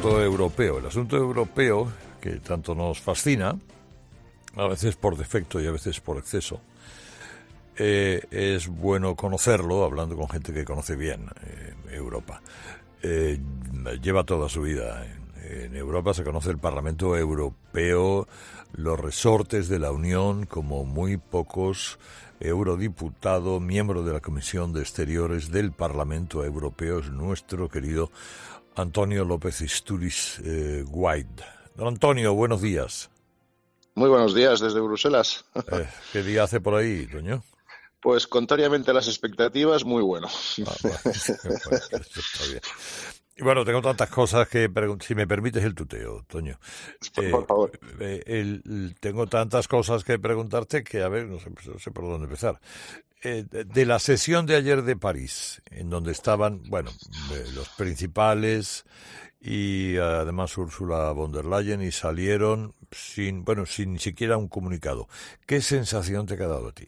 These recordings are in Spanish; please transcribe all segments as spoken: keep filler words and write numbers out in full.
asunto europeo. El asunto europeo, que tanto nos fascina, a veces por defecto y a veces por exceso, eh, es bueno conocerlo, hablando con gente que conoce bien eh, Europa. Eh, lleva toda su vida en, en Europa, se conoce el Parlamento Europeo, los resortes de la Unión, como muy pocos. Eurodiputado, miembro de la Comisión de Exteriores del Parlamento Europeo, es nuestro querido Antonio López Istúriz eh, White. Don Antonio, buenos días. Muy buenos días desde Bruselas. Eh, ¿Qué día hace por ahí, Toño? Pues contrariamente a las expectativas, muy bueno. Ah, bueno, bueno, eso está bien. Y bueno, tengo tantas cosas que, si me permites el tuteo, Toño. Por, Eh, por favor. Eh, el, el, tengo tantas cosas que preguntarte que, a ver, no sé, no sé por dónde empezar. Eh, de, de la sesión de ayer de París, en donde estaban, bueno, eh, los principales y además Ursula von der Leyen, y salieron sin, bueno, sin ni siquiera un comunicado. ¿Qué sensación te ha quedado a ti?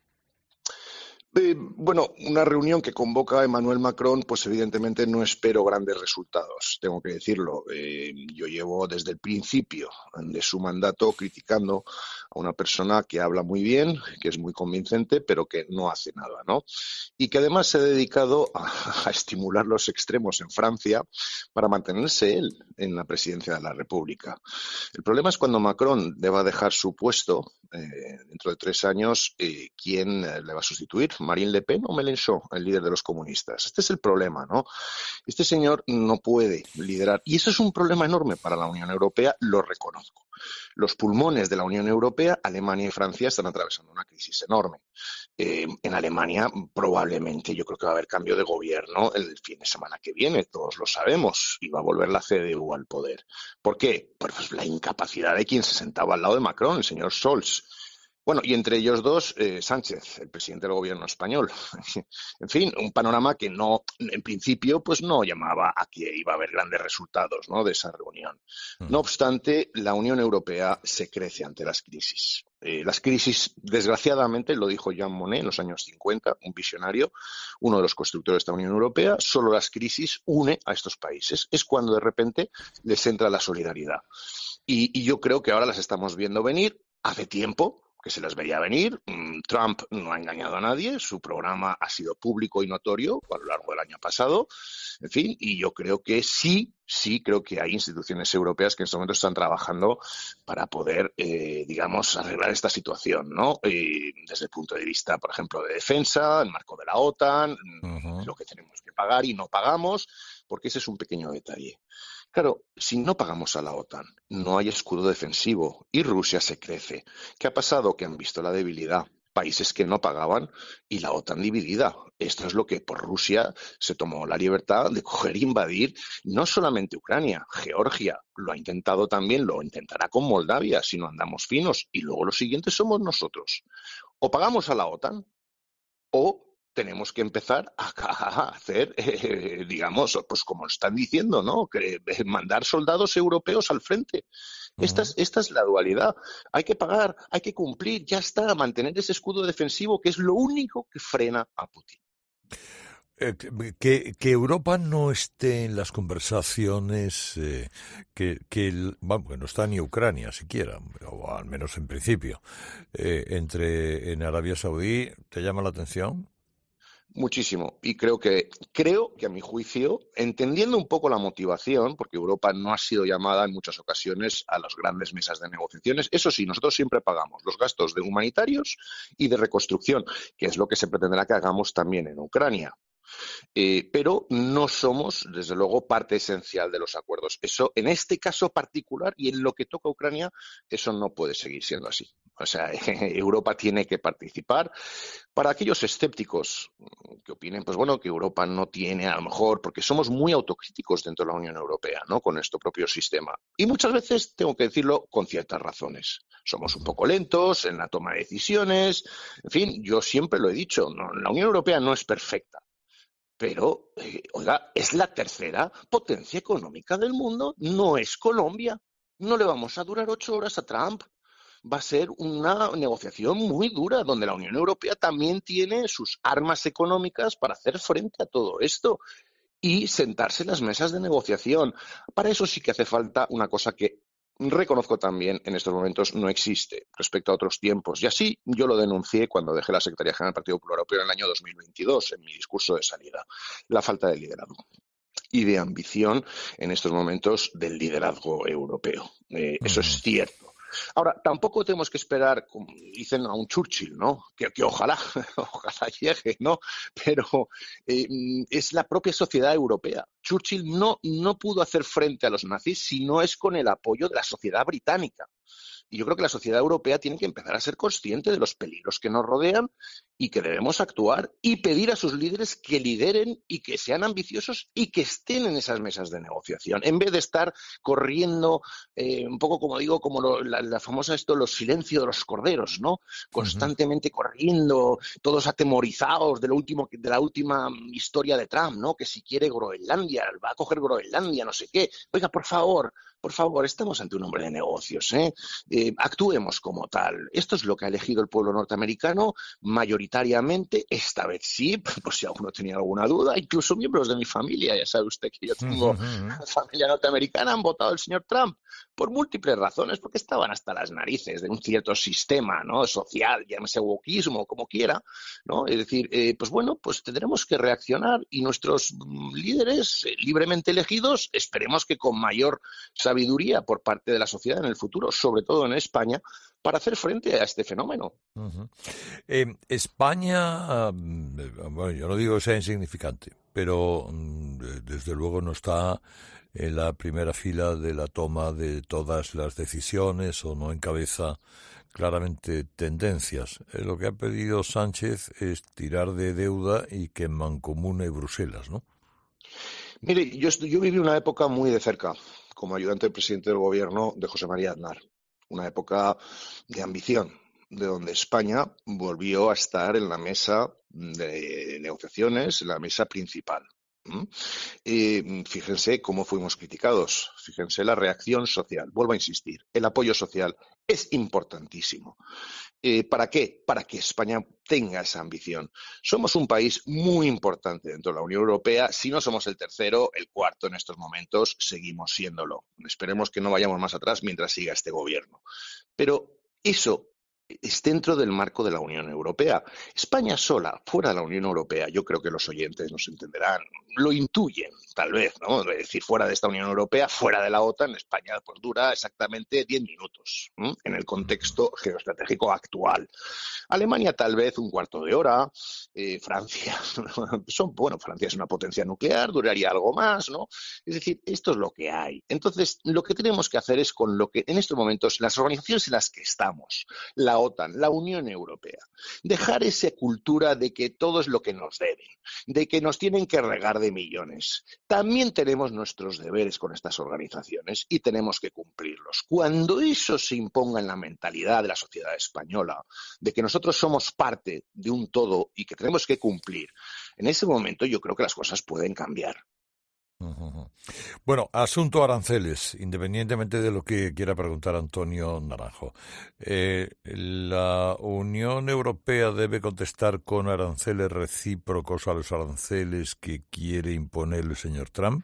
Eh, bueno, una reunión que convoca Emmanuel Macron, pues evidentemente no espero grandes resultados, tengo que decirlo. Eh, yo llevo desde el principio de su mandato criticando a una persona que habla muy bien, que es muy convincente, pero que no hace nada, ¿no? Y que además se ha dedicado a, a estimular los extremos en Francia para mantenerse él en la presidencia de la República. El problema es cuando Macron deba dejar su puesto eh, dentro de tres años, eh, ¿quién eh, le va a sustituir? ¿Marine Le Pen o Mélenchon, el líder de los comunistas? Este es el problema, ¿no? Este señor no puede liderar. Y eso es un problema enorme para la Unión Europea, lo reconozco. Los pulmones de la Unión Europea, Alemania y Francia, están atravesando una crisis enorme. Eh, en Alemania probablemente yo creo que va a haber cambio de gobierno el fin de semana que viene, todos lo sabemos, y va a volver la C D U al poder. ¿Por qué? Pues la incapacidad de quien se sentaba al lado de Macron, el señor Scholz. Bueno, y entre ellos dos, eh, Sánchez, el presidente del gobierno español. En fin, un panorama que no, en principio, pues no llamaba a que iba a haber grandes resultados, ¿no?, de esa reunión. No obstante, la Unión Europea se crece ante las crisis. Eh, las crisis, desgraciadamente, lo dijo Jean Monnet en los años cincuenta, un visionario, uno de los constructores de esta Unión Europea, solo las crisis une a estos países. Es cuando de repente les entra la solidaridad. Y, y yo creo que ahora las estamos viendo venir hace tiempo, que se las veía venir. Trump no ha engañado a nadie, su programa ha sido público y notorio a lo largo del año pasado, en fin, y yo creo que sí, sí creo que hay instituciones europeas que en este momento están trabajando para poder, eh, digamos, arreglar esta situación, ¿no? Eh, desde el punto de vista, por ejemplo, de defensa, el marco de la OTAN, uh-huh. lo que tenemos que pagar y no pagamos, porque ese es un pequeño detalle. Claro, si no pagamos a la OTAN, no hay escudo defensivo y Rusia se crece. ¿Qué ha pasado? Que han visto la debilidad. Países que no pagaban y la OTAN dividida. Esto es lo que por Rusia se tomó la libertad de coger e invadir no solamente Ucrania, Georgia. Lo ha intentado también, lo intentará con Moldavia si no andamos finos. Y luego los siguientes somos nosotros. O pagamos a la OTAN o tenemos que empezar a, a hacer, eh, digamos, pues como están diciendo, ¿no?, que mandar soldados europeos al frente. Uh-huh. Esta es, esta es la dualidad. Hay que pagar, hay que cumplir, ya está, mantener ese escudo defensivo que es lo único que frena a Putin. Eh, que, que Europa no esté en las conversaciones, eh, que, que bueno, no está ni Ucrania siquiera, o al menos en principio, eh, entre en Arabia Saudí, ¿te llama la atención? Muchísimo. Y creo que, creo que a mi juicio, entendiendo un poco la motivación, porque Europa no ha sido llamada en muchas ocasiones a las grandes mesas de negociaciones, eso sí, nosotros siempre pagamos los gastos de humanitarios y de reconstrucción, que es lo que se pretenderá que hagamos también en Ucrania. Eh, pero no somos, desde luego, parte esencial de los acuerdos. Eso, en este caso particular y en lo que toca a Ucrania, eso no puede seguir siendo así. O sea, Europa tiene que participar. Para aquellos escépticos que opinen, pues bueno, que Europa no tiene, a lo mejor, porque somos muy autocríticos dentro de la Unión Europea, ¿no?, con nuestro propio sistema. Y muchas veces, tengo que decirlo, con ciertas razones. Somos un poco lentos en la toma de decisiones. En fin, yo siempre lo he dicho, no, la Unión Europea no es perfecta. Pero, eh, oiga, es la tercera potencia económica del mundo, no es Colombia. No le vamos a durar ocho horas a Trump. Va a ser una negociación muy dura, donde la Unión Europea también tiene sus armas económicas para hacer frente a todo esto. y sentarse en las mesas de negociación. Para eso sí que hace falta una cosa que reconozco también en estos momentos no existe respecto a otros tiempos. Y así yo lo denuncié cuando dejé la Secretaría General del Partido Popular Europeo en el año dos mil veintidós, en mi discurso de salida. La falta de liderazgo y de ambición en estos momentos del liderazgo europeo. Eh, eso es Ujú. cierto. Ahora, tampoco tenemos que esperar, como dicen, a un Churchill, ¿no? Que, que ojalá, ojalá llegue, ¿no? Pero eh, es la propia sociedad europea. Churchill no, no pudo hacer frente a los nazis si no es con el apoyo de la sociedad británica. Y yo creo que la sociedad europea tiene que empezar a ser consciente de los peligros que nos rodean y que debemos actuar y pedir a sus líderes que lideren y que sean ambiciosos y que estén en esas mesas de negociación, en vez de estar corriendo, eh, un poco como digo, como lo, la, la famosa esto, los silencios de los corderos, ¿no? Ujú. Constantemente corriendo, todos atemorizados de, lo último, de la última historia de Trump, ¿no? Que si quiere Groenlandia, va a coger Groenlandia, no sé qué. Oiga, por favor, por favor, estamos ante un hombre de negocios, ¿eh? Eh, actuemos como tal. Esto es lo que ha elegido el pueblo norteamericano mayoritariamente, esta vez sí, por si alguno tenía alguna duda, incluso miembros de mi familia, ya sabe usted que yo tengo Ujú. familia norteamericana, han votado al señor Trump por múltiples razones, porque estaban hasta las narices de un cierto sistema, ¿no? Social, llámese wokismo, como quiera, ¿no? Es decir, eh, pues bueno, pues tendremos que reaccionar y nuestros mm, líderes eh, libremente elegidos, esperemos que con mayor sabiduría por parte de la sociedad en el futuro, sobre todo en España, para hacer frente a este fenómeno. Ujú. Eh, España, ah, mm, eh, bueno, yo no digo que sea insignificante, pero mm, de- desde luego no está en la primera fila de la toma de todas las decisiones o no encabeza claramente tendencias. Eh, lo que ha pedido Sánchez es tirar de deuda y que mancomune Bruselas, ¿no? Mire, yo, estu- yo viví una época muy de cerca como ayudante del presidente del gobierno de José María Aznar, una época de ambición, de donde España volvió a estar en la mesa de negociaciones, en la mesa principal. ¿Mm? Y fíjense cómo fuimos criticados, fíjense la reacción social. Vuelvo a insistir, el apoyo social es importantísimo. Eh, ¿Para qué? Para que España tenga esa ambición. Somos un país muy importante dentro de la Unión Europea. Si no somos el tercero, el cuarto en estos momentos, seguimos siéndolo. Esperemos que no vayamos más atrás mientras siga este gobierno. Pero eso es dentro del marco de la Unión Europea. España sola, fuera de la Unión Europea, yo creo que los oyentes nos entenderán, lo intuyen, tal vez, ¿no? Es decir, fuera de esta Unión Europea, fuera de la OTAN, España pues dura exactamente diez minutos, ¿m? En el contexto geoestratégico actual. Alemania tal vez un cuarto de hora, eh, Francia, son, bueno, Francia es una potencia nuclear, duraría algo más, ¿no? Es decir, esto es lo que hay. Entonces, lo que tenemos que hacer es con lo que en estos momentos las organizaciones en las que estamos, la OTAN, la Unión Europea, dejar esa cultura de que todo es lo que nos deben, de que nos tienen que regar de millones. También tenemos nuestros deberes con estas organizaciones y tenemos que cumplirlos. Cuando eso se imponga en la mentalidad de la sociedad española, de que nosotros somos parte de un todo y que tenemos que cumplir, en ese momento yo creo que las cosas pueden cambiar. Ujú. Bueno, asunto aranceles, independientemente de lo que quiera preguntar Antonio Naranjo. Eh, ¿la Unión Europea debe contestar con aranceles recíprocos a los aranceles que quiere imponer el señor Trump?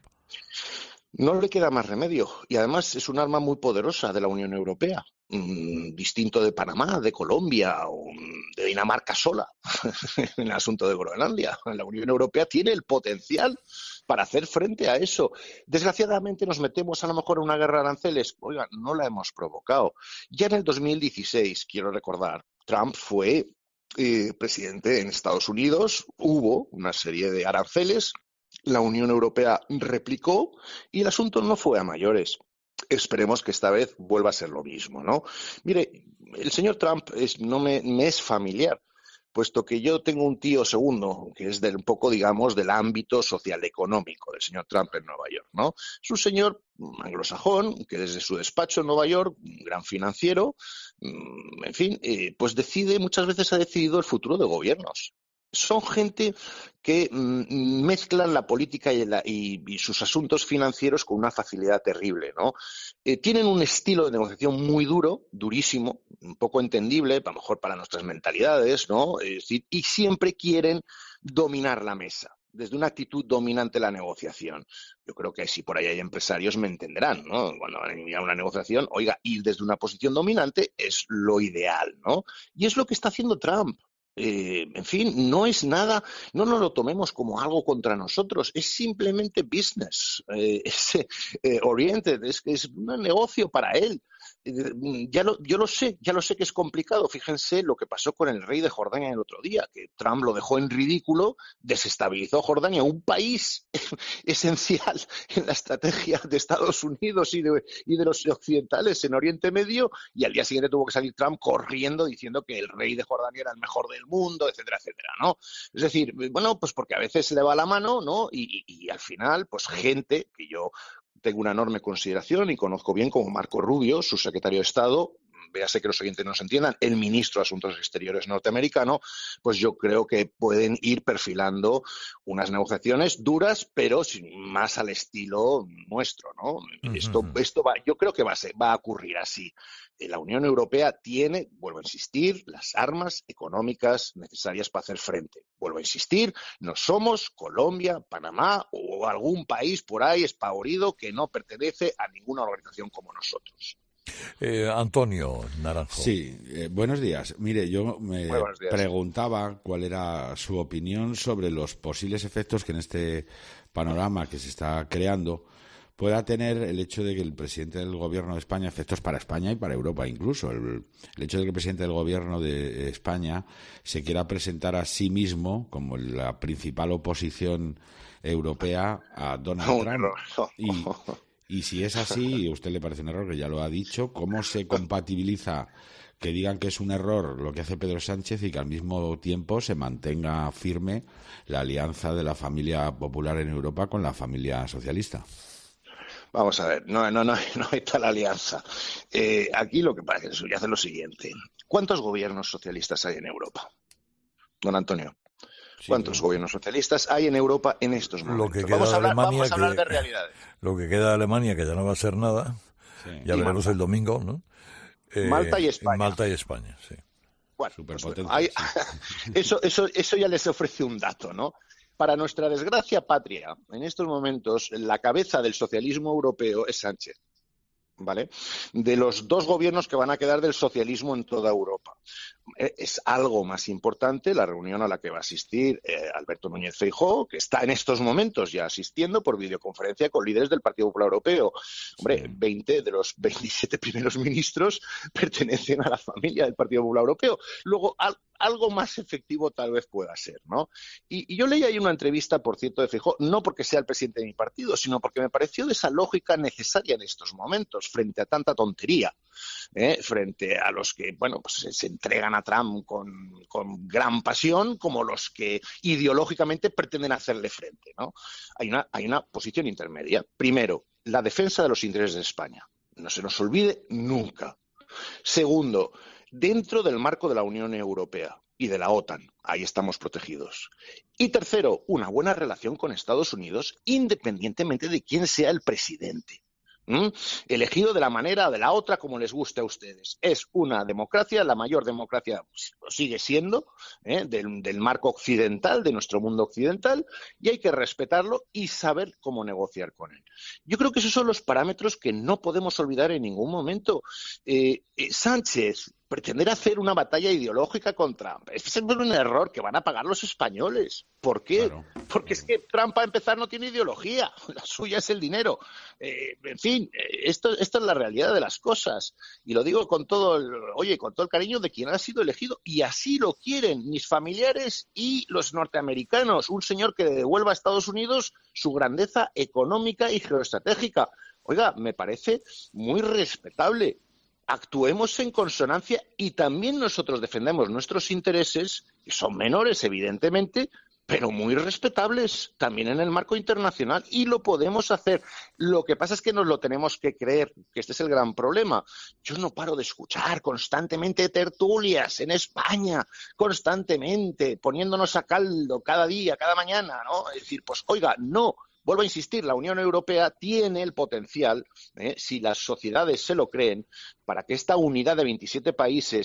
No le queda más remedio y además es un arma muy poderosa de la Unión Europea, mm, distinto de Panamá, de Colombia o mm, de Dinamarca sola en el asunto de Groenlandia. La Unión Europea tiene el potencial para hacer frente a eso. Desgraciadamente nos metemos a lo mejor en una guerra de aranceles. Oiga, no la hemos provocado. Ya en el dos mil dieciséis, quiero recordar, Trump fue eh, presidente en Estados Unidos, hubo una serie de aranceles, la Unión Europea replicó y el asunto no fue a mayores. Esperemos que esta vez vuelva a ser lo mismo, ¿no? Mire, el señor Trump es, no me, me es familiar, puesto que yo tengo un tío segundo, que es del, un poco, digamos, del ámbito social económico del señor Trump en Nueva York, ¿no? Es un señor anglosajón, que desde su despacho en Nueva York, un gran financiero, en fin, eh, pues decide, muchas veces ha decidido el futuro de gobiernos. Son gente que mm, mezclan la política y, la, y, y, sus asuntos financieros con una facilidad terrible, ¿no? Eh, tienen un estilo de negociación muy duro, durísimo, un poco entendible, a lo mejor para nuestras mentalidades, ¿no? Es decir, y siempre quieren dominar la mesa. desde una actitud dominante en la negociación. Yo creo que si por ahí hay empresarios me entenderán, ¿no? Cuando van a iniciar una negociación, oiga, ir desde una posición dominante es lo ideal, ¿no? Y es lo que está haciendo Trump. Eh, en fin, no es nada, no nos lo tomemos como algo contra nosotros, es simplemente business, eh, es eh, oriented, es, es un negocio para él. Eh, ya lo, yo lo sé, ya lo sé que es complicado. Fíjense lo que pasó con el rey de Jordania el otro día, que Trump lo dejó en ridículo, desestabilizó Jordania, un país esencial en la estrategia de Estados Unidos y de, y de los occidentales en Oriente Medio, y al día siguiente tuvo que salir Trump corriendo diciendo que el rey de Jordania era el mejor del mundo, etcétera, etcétera, ¿no? Es decir, bueno, pues porque a veces se le va la mano, ¿no? Y, y, y al final, pues gente que yo tengo una enorme consideración y conozco bien, como Marco Rubio, su secretario de Estado, véase que los oyentes nos entiendan, el ministro de Asuntos Exteriores norteamericano, pues yo creo que pueden ir perfilando unas negociaciones duras, pero sin, más al estilo nuestro, ¿no? Uh-huh. Esto, esto va, yo creo que va a, ser, va a ocurrir así. La Unión Europea tiene, vuelvo a insistir, las armas económicas necesarias para hacer frente. Vuelvo a insistir, no somos Colombia, Panamá o algún país por ahí espavorido que no pertenece a ninguna organización como nosotros. Eh, Antonio Naranjo. Sí, eh, buenos días. Mire, yo me preguntaba cuál era su opinión sobre los posibles efectos que en este panorama que se está creando pueda tener el hecho de que el presidente del gobierno de España, efectos para España y para Europa incluso, el, el hecho de que el presidente del gobierno de España se quiera presentar a sí mismo como la principal oposición europea a Donald Trump. Y, y si es así, y a usted le parece un error, que ya lo ha dicho, ¿cómo se compatibiliza que digan que es un error lo que hace Pedro Sánchez y que al mismo tiempo se mantenga firme la alianza de la familia popular en Europa con la familia socialista? Vamos a ver, no, no, no, no hay tal alianza. Eh, aquí lo que pasa es que hace lo siguiente. ¿Cuántos gobiernos socialistas hay en Europa? Don Antonio. ¿Cuántos sí, gobiernos socialistas hay en Europa en estos momentos? Lo que queda vamos a hablar, de Alemania, vamos a hablar que, de realidades. Lo que queda de Alemania, que ya no va a ser nada, sí. ya y veremos Malta. El domingo, ¿no? Eh, Malta y España. Malta y España, sí. Bueno, pues bueno hay, sí. eso, eso, eso ya les ofrece un dato, ¿no? Para nuestra desgracia patria, en estos momentos, la cabeza del socialismo europeo es Sánchez, ¿vale? De los dos gobiernos que van a quedar del socialismo en toda Europa. Es algo más importante la reunión a la que va a asistir eh, Alberto Núñez Feijóo, que está en estos momentos ya asistiendo por videoconferencia con líderes del Partido Popular Europeo. Hombre, sí. veinte de los veintisiete primeros ministros pertenecen a la familia del Partido Popular Europeo. Luego, al, algo más efectivo tal vez pueda ser, ¿no? Y, y yo leí ahí una entrevista, por cierto, de Feijóo, no porque sea el presidente de mi partido, sino porque me pareció de esa lógica necesaria en estos momentos, frente a tanta tontería, ¿eh? Frente a los que, bueno, pues se, se entregan a Trump con, con gran pasión, como los que ideológicamente pretenden hacerle frente, ¿no? Hay una, hay una posición intermedia. Primero, la defensa de los intereses de España. No se nos olvide nunca. Segundo, dentro del marco de la Unión Europea y de la OTAN, ahí estamos protegidos. Y tercero, una buena relación con Estados Unidos, independientemente de quién sea el presidente. ¿Mm? Elegido de la manera o de la otra, como les guste a ustedes. Es una democracia, la mayor democracia lo sigue siendo, ¿eh? del, del marco occidental, de nuestro mundo occidental, y hay que respetarlo y saber cómo negociar con él. Yo creo que esos son los parámetros que no podemos olvidar en ningún momento. Eh, eh, Sánchez, pretender hacer una batalla ideológica contra Trump es un error que van a pagar los españoles. ¿Por qué? Claro, Porque claro. es que Trump, para empezar, no tiene ideología. La suya es el dinero. Eh, en fin, esto, esto es la realidad de las cosas. Y lo digo con todo el, oye, con todo el cariño de quien ha sido elegido. Y así lo quieren mis familiares y los norteamericanos. Un señor que devuelva a Estados Unidos su grandeza económica y geoestratégica. Oiga, me parece muy respetable. Actuemos en consonancia y también nosotros defendemos nuestros intereses, que son menores, evidentemente, pero muy respetables también en el marco internacional, y lo podemos hacer. Lo que pasa es que nos lo tenemos que creer, que este es el gran problema. Yo no paro de escuchar constantemente tertulias en España, constantemente, poniéndonos a caldo cada día, cada mañana, ¿no? Es decir, pues oiga, no. Vuelvo a insistir, la Unión Europea tiene el potencial, ¿eh? si las sociedades se lo creen, para que esta unidad de veintisiete países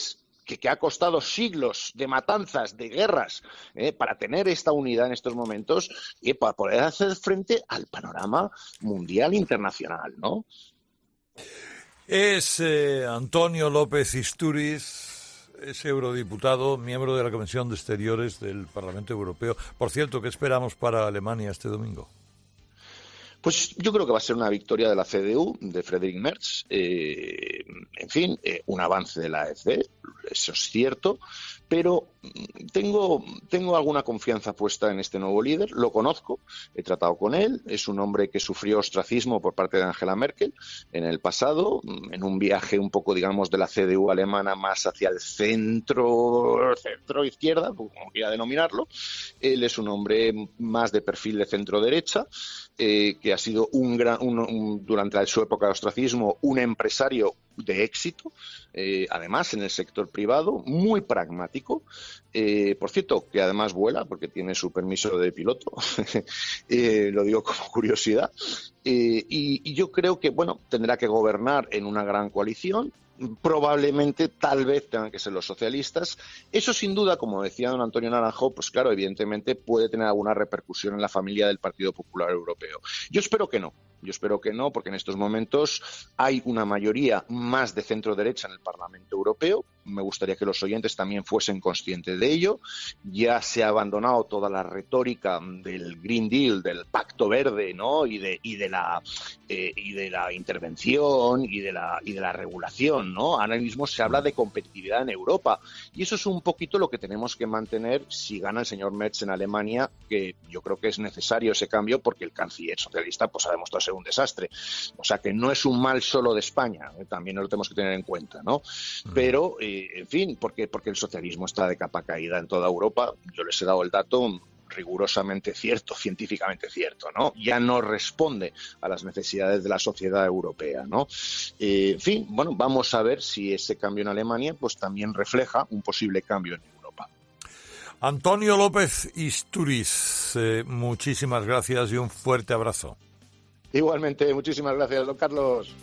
que, que ha costado siglos de matanzas, de guerras, eh, para tener esta unidad en estos momentos y para poder hacer frente al panorama mundial internacional, ¿no? Es eh, Antonio López Istúriz, es eurodiputado, miembro de la Comisión de Exteriores del Parlamento Europeo. Por cierto, ¿qué esperamos para Alemania este domingo? Pues yo creo que va a ser una victoria de la C D U, de Friedrich Merz, eh, en fin, eh, un avance de la AfD, eso es cierto, pero tengo, tengo alguna confianza puesta en este nuevo líder, lo conozco, he tratado con él, es un hombre que sufrió ostracismo por parte de Angela Merkel en el pasado, en un viaje un poco, digamos, de la C D U alemana más hacia el centro, centro-izquierda, como quiera denominarlo. Él es un hombre más de perfil de centro-derecha, eh, que ha sido un gran, un, un, durante su época de ostracismo un empresario de éxito, eh, además en el sector privado, muy pragmático, eh, por cierto, que además vuela porque tiene su permiso de piloto, eh, lo digo como curiosidad, eh, y, y yo creo que, bueno, tendrá que gobernar en una gran coalición. Probablemente, tal vez tengan que ser los socialistas. Eso, sin duda, como decía don Antonio Naranjo, pues claro, evidentemente puede tener alguna repercusión en la familia del Partido Popular Europeo. Yo espero que no. Yo espero que no, porque en estos momentos hay una mayoría más de centro-derecha en el Parlamento Europeo. Me gustaría que los oyentes también fuesen conscientes de ello. Ya se ha abandonado toda la retórica del Green Deal, del Pacto Verde, ¿no? Y de y de la eh, y de la intervención y de la y de la regulación, ¿no? Ahora mismo se habla de competitividad en Europa y eso es un poquito lo que tenemos que mantener si gana el señor Merz en Alemania, que yo creo que es necesario ese cambio porque el canciller socialista pues ha demostrado ser un desastre. O sea que no es un mal solo de España, eh, también lo tenemos que tener en cuenta, ¿no? Pero, eh, en fin, porque, porque el socialismo está de capa caída en toda Europa. Yo les he dado el dato rigurosamente cierto, científicamente cierto, ¿no? Ya no responde a las necesidades de la sociedad europea, ¿no? Eh, en fin, bueno, vamos a ver si ese cambio en Alemania pues también refleja un posible cambio en Europa. Antonio López Istúriz, eh, muchísimas gracias y un fuerte abrazo. Igualmente, muchísimas gracias, don Carlos.